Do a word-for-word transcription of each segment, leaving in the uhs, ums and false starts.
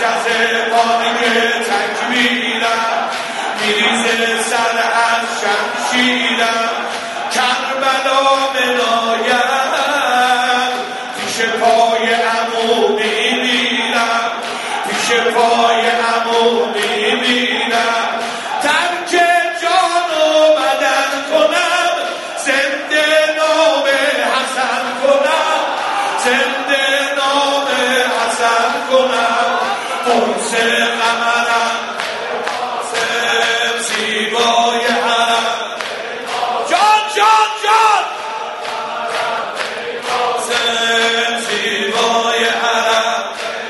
از قانه تکبیرم میریزه سر از شمشیرم کربلا منایم پیش پای عمو میمیرم پیش پای عمو میمیرم ترک جان و بدن کنم زنده نام حسن کنم زنده نام حسن کنم قرص قمرم قاسم زیبای حرم جان جان جان قاسم زیبای حرم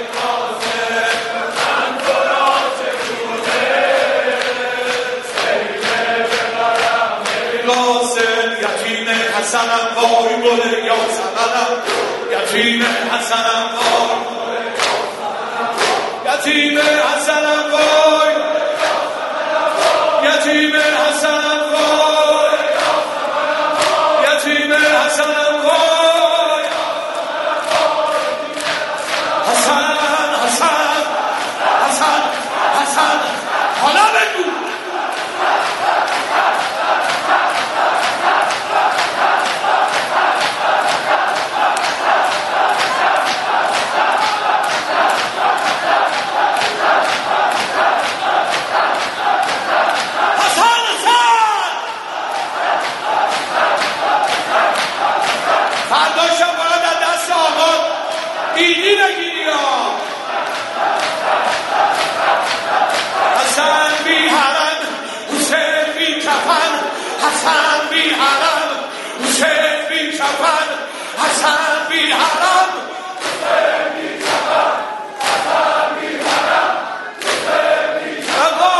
حسنم وای گل یاسمنم یتیم حسنم وای یتیم حسنم وای یتیم حسنم وای یتیم حسنم وای حسن حسن حسن حسن حالا بگو ایدی نگیری ها حسن بی حرم حسین بی کفن حسن بی حرم حسین بی کفن حسن بی حرم حسین بی کفن حسن بی حرم حسین بی کفن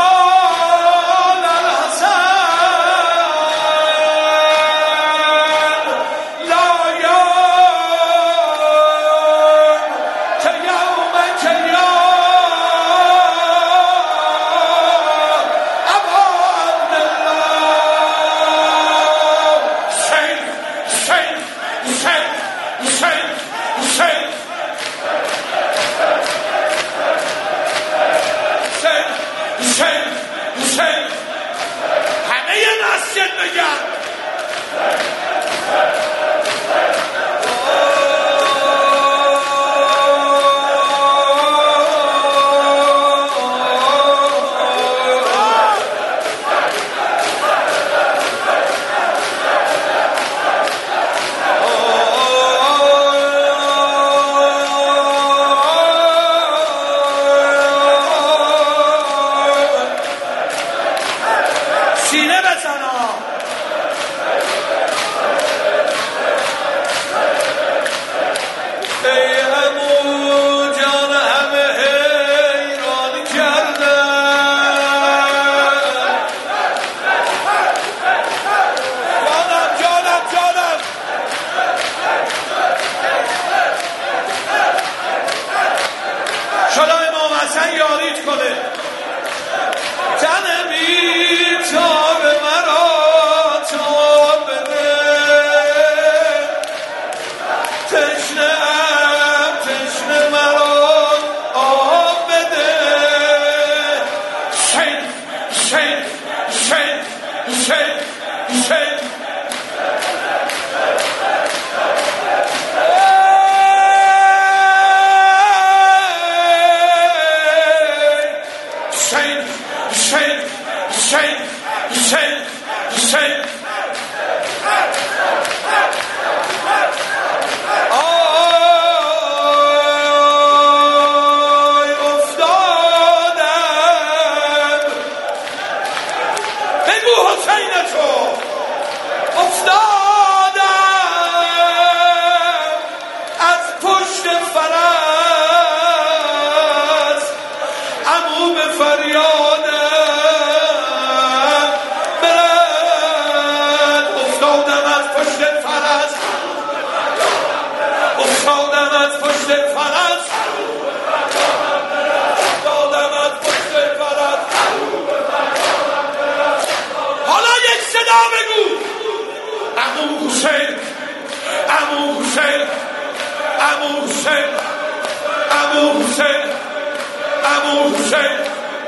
امو حسین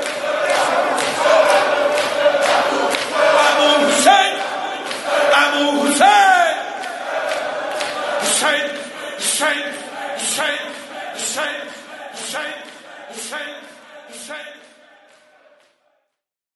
امو حسین امو حسین حسین حسین حسین حسین حسین حسین حسین